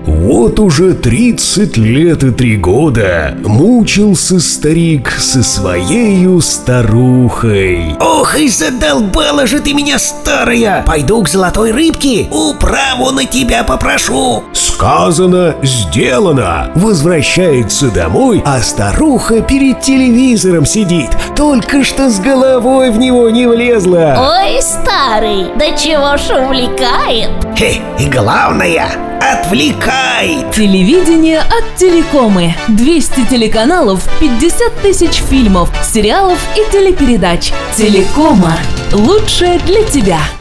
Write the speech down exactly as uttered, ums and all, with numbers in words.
Вот уже тридцать лет и три года мучился старик со своею старухой. Ох, и задолбала же ты меня, старая! Пойду к золотой рыбке, управу на тебя попрошу. Сказано, сделано. Возвращается домой, а старуха перед телевизором сидит. Только что с головой в него не влезла. Ой, старый, да чего ж увлекает? Хе, и главное, отвлекает. Телевидение от Телекомы. двести телеканалов, пятьдесят тысяч фильмов, сериалов и телепередач. Телекома. Лучшее для тебя.